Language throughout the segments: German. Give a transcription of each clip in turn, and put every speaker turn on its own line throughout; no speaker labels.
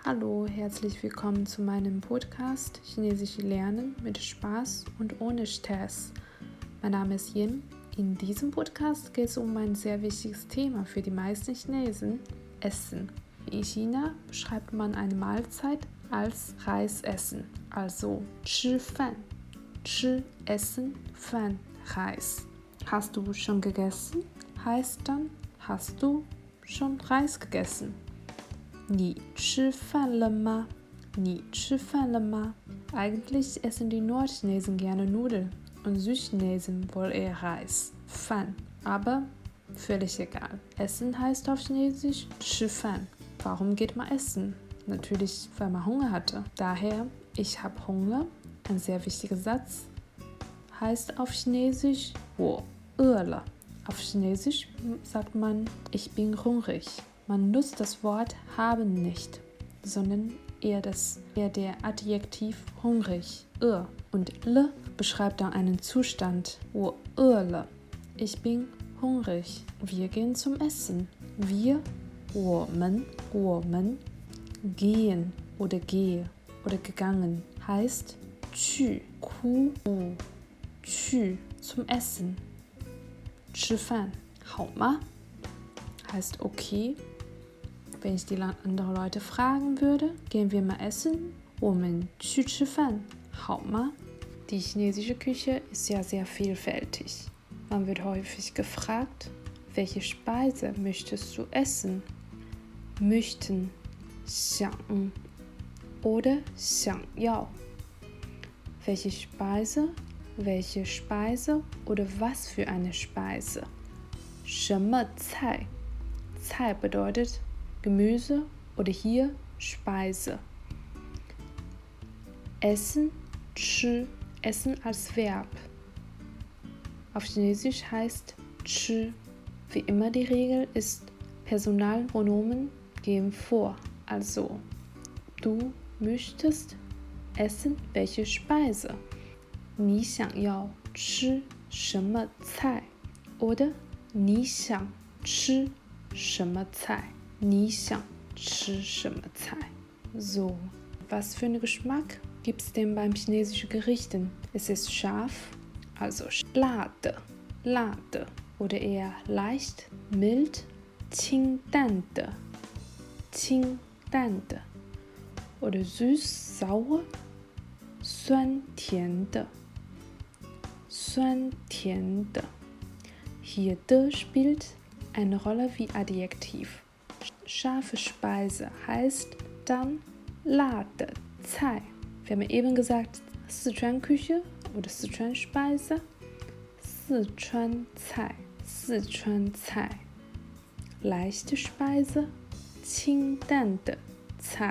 Hallo, herzlich willkommen zu meinem Podcast Chinesisch lernen mit Spaß und ohne Stress. Mein Name ist Yin. In diesem Podcast geht es um ein sehr wichtiges Thema für die meisten Chinesen, Essen. In China beschreibt man eine Mahlzeit als Reisessen, also 吃饭. 吃 Essen, 饭 Reis. Hast du schon gegessen? Heißt dann, hast du schon Reis gegessen? 你吃饭了吗? 你吃饭了吗? Eigentlich essen die Nordchinesen gerne Nudeln und Südchinesen wohl eher Reis, Fan. Aber völlig egal. Essen heißt auf Chinesisch 吃饭. Warum geht man essen? Natürlich, weil man Hunger hatte. Daher, ich habe Hunger, ein sehr wichtiger Satz, heißt auf Chinesisch 我饿了. Auf Chinesisch sagt man, ich bin hungrig. Man nutzt das Wort haben nicht, sondern eher der Adjektiv hungrig, und le beschreibt dann einen Zustand, 我饿了, ich bin hungrig, wir gehen zum Essen. Wir, 我们 gehen oder gehe oder gegangen, heißt 去 zum Essen. 吃饭好吗? Heißt okay. Wenn ich die anderen Leute fragen würde, gehen wir mal essen? 我们去吃饭好吗? Die chinesische Küche ist ja sehr vielfältig. Man wird häufig gefragt, welche Speise möchtest du essen? Möchten, 想 oder 想要. Welche Speise oder was für eine Speise? 什么菜?菜bedeutet Gemüse oder hier Speise. Essen, 吃, Essen als Verb. Auf Chinesisch heißt 吃. Wie immer die Regel ist, Personalpronomen gehen vor. Also, du möchtest essen welche Speise? 你想要吃什么菜? Oder 你想吃什么菜? 你想吃什么菜? So, was für einen Geschmack gibt es denn beim chinesischen Gerichten? Es ist scharf, also 辣的, oder eher leicht, mild, 清淡的, oder süß, sauer, 酸甜的. Hier de spielt eine Rolle wie Adjektiv. Scharfe Speise heißt dann 辣的菜. Wir haben eben gesagt, Sichuan-Küche oder Sichuan-Speise. Sichuan-Cai. Leichte Speise, 清淡的菜.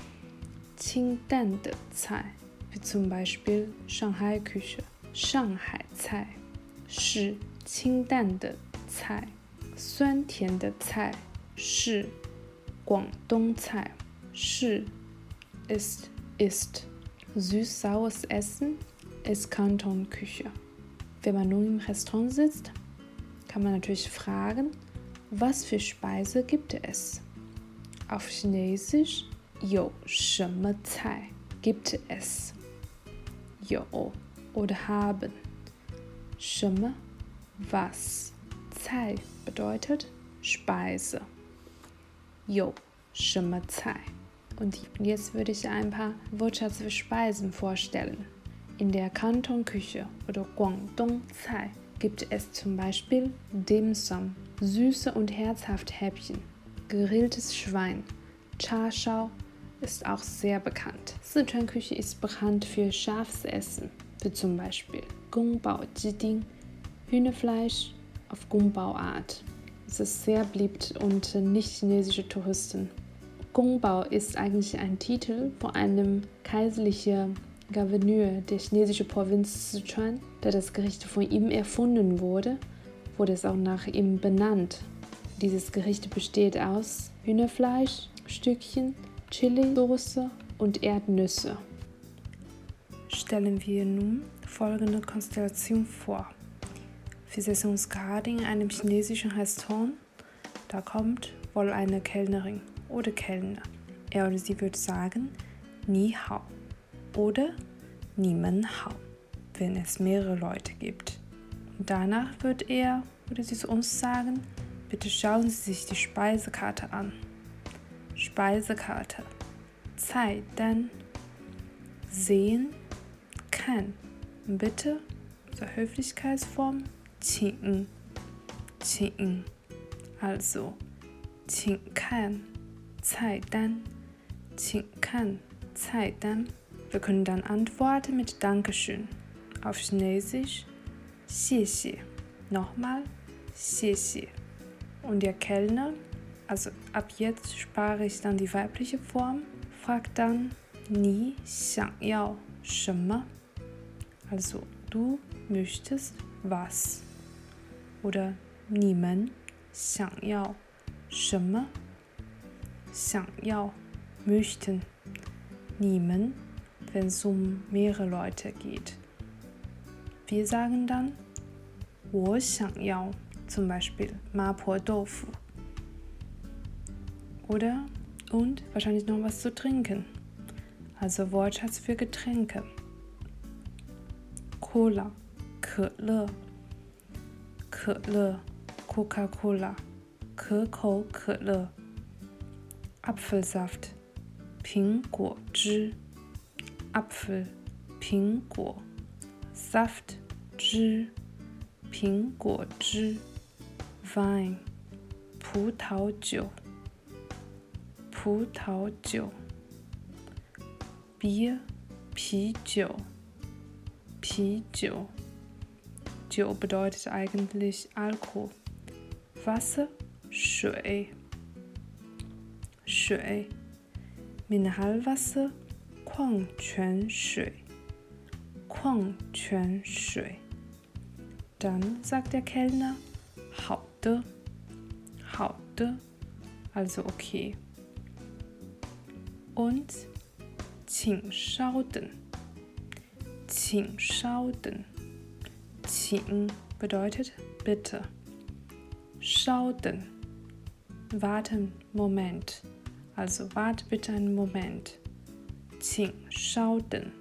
Wie zum Beispiel Shanghai-Küche. Shanghai-Cai 是清淡的菜，酸甜的菜是广东菜，是 ist. Süß-saures Essen ist Kantonküche. Wenn man nun im Restaurant sitzt, kann man natürlich fragen, was für Speise gibt es? Auf Chinesisch 有什么菜 gibt es? 有 oder haben. 什么 was. 菜 bedeutet Speise. 有什么菜? Und jetzt würde ich ein paar Wortschatz für Speisen vorstellen. In der Kantonküche oder Guangdong-Cai gibt es zum Beispiel Dim Sum, süße und herzhafte Häppchen, gegrilltes Schwein, Cha Shao ist auch sehr bekannt. Sichuan-Küche ist bekannt für scharfes Essen, wie zum Beispiel Gongbao Jiding, Hühnerfleisch auf Gongbao-Art. Es ist sehr beliebt unter nicht-chinesische Touristen. Gongbao ist eigentlich ein Titel von einem kaiserlichen Gouverneur der chinesischen Provinz Sichuan, da das Gericht von ihm erfunden wurde es auch nach ihm benannt. Dieses Gericht besteht aus Hühnerfleisch, Stückchen, Chili-Soße und Erdnüsse. Stellen wir nun folgende Konstellation vor. Wir setzen uns gerade in einem chinesischen Restaurant. Da kommt wohl eine Kellnerin oder Kellner. Er oder sie wird sagen Ni hao oder Ni men hao, wenn es mehrere Leute gibt. Und danach wird er oder sie zu uns sagen, bitte schauen Sie sich die Speisekarte an. Speisekarte. Zaidan. Sehen. Kann. Bitte, zur Höflichkeitsform, 请. Also, 请看菜单. 请看菜单. Wir können dann antworten mit Dankeschön. Auf Chinesisch, 谢谢. Nochmal, 谢谢. Und der Kellner, also ab jetzt spare ich dann die weibliche Form, fragt dann, 你想要什么? Also, du möchtest was? Oder 你们想要什么? 想要 möchten. 你们, wenn es um mehrere Leute geht. Wir sagen dann 我想要 zum Beispiel 麻婆豆腐. Oder und wahrscheinlich noch was zu trinken. Also Wortschatz für Getränke. Cola, 可乐, 可乐, Coca-Cola, 可口可乐. Apfelsaft, 苹果汁, Apfel, 苹果, Saft, 汁, 苹果汁, Wein, 葡萄酒, 葡萄酒. Bier, 啤酒, 啤酒. 酒 bedeutet eigentlich Alkohol. Wasser, 水, 水. Mineralwasser, 矿泉水, 矿泉水. Dann sagt der Kellner, 好的, 好的, also okay. Und 请稍等, 请稍等. 请 bedeutet bitte. 稍等, warten, Moment. Also warte bitte einen Moment. 请稍等.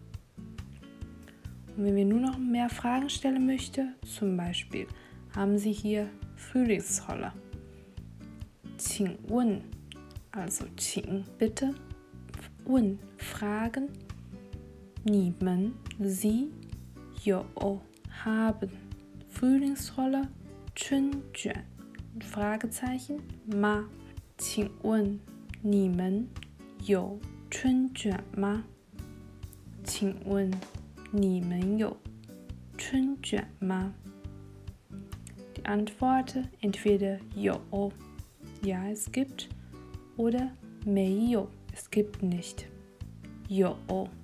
Und wenn wir nur noch mehr Fragen stellen möchten, zum Beispiel, haben Sie hier Frühlingsrolle? 请问, also 请 bitte, 问 fragen, 你们 Sie 有 haben, Frühlingsrolle, 春卷 Fragezeichen, 吗? 请问你们有春卷吗? 请问你们有春卷吗? Die Antwort entweder 有 ja es gibt oder 没有 es gibt nicht. 有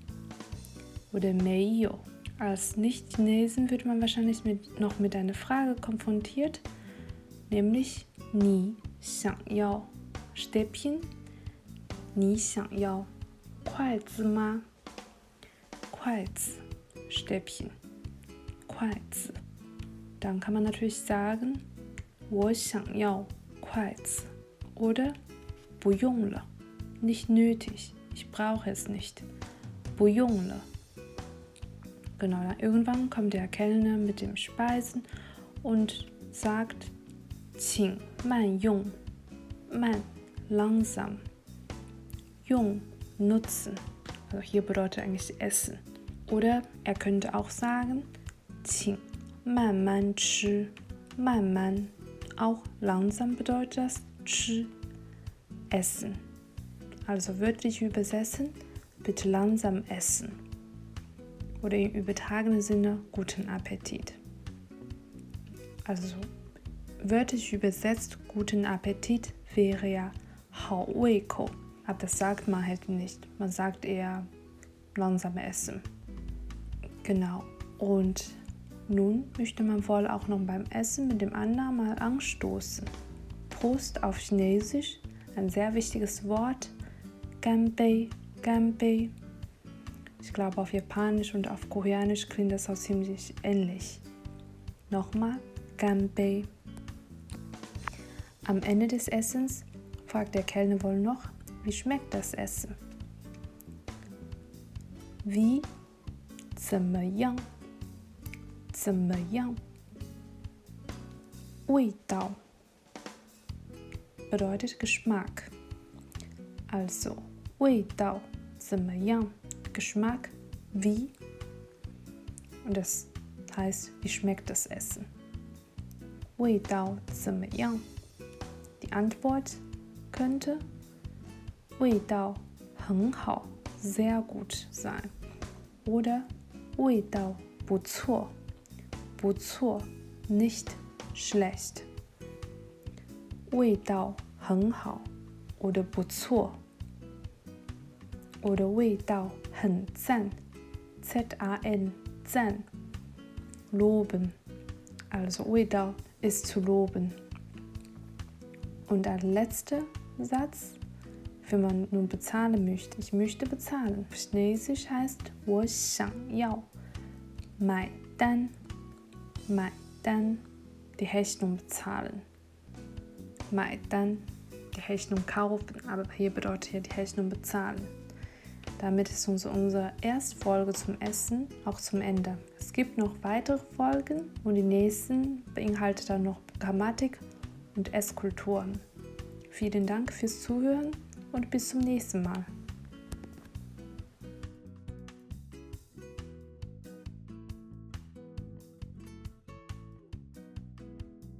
oder 没有. Als Nicht-Chinesen wird man wahrscheinlich noch mit einer Frage konfrontiert, nämlich 你想要 Stäbchen, 你想要筷子吗? 筷子 Stäbchen, 筷子. Dann kann man natürlich sagen 我想要筷子 oder 不用了 nicht nötig, ich brauche es nicht. 不用了. Genau, dann irgendwann kommt der Kellner mit dem Speisen und sagt 请慢用, 慢 langsam, 用 nutzen, also hier bedeutet eigentlich essen. Oder er könnte auch sagen 请慢慢吃, 慢慢, auch langsam bedeutet das 吃, essen. Also wörtlich übersetzen, bitte langsam essen. Oder im übertragenen Sinne, guten Appetit. Also wörtlich übersetzt, guten Appetit wäre ja 好胃口, aber das sagt man halt nicht. Man sagt eher langsam essen. Genau. Und nun möchte man wohl auch noch beim Essen mit dem anderen mal anstoßen. Prost auf Chinesisch, ein sehr wichtiges Wort. Ganbei, Ganbei. Ich glaube, auf Japanisch und auf Koreanisch klingt das auch ziemlich ähnlich. Nochmal, Ganbei. Am Ende des Essens fragt der Kellner wohl noch, wie schmeckt das Essen? Wie, 怎么样，怎么样。味道 bedeutet Geschmack. Also, 味道怎么样? Geschmack, wie? Und das heißt, wie schmeckt das Essen? 味道怎么样? Die Antwort könnte 味道很好, sehr gut sein. Oder 味道不错, 不错, nicht schlecht. 味道很好 oder 不错 oder 味道很赞 Z-A-N, 赞 loben, also 味道 ist zu loben. Und als letzter Satz, wenn man nun bezahlen möchte, ich möchte bezahlen. Auf Chinesisch heißt 我想要买单 die Rechnung bezahlen. 买单 die Rechnung kaufen, aber hier bedeutet hier die Rechnung bezahlen. Damit ist unsere erste Folge zum Essen auch zum Ende. Es gibt noch weitere Folgen und die nächsten beinhalten dann noch Grammatik und Esskulturen. Vielen Dank fürs Zuhören und bis zum nächsten Mal.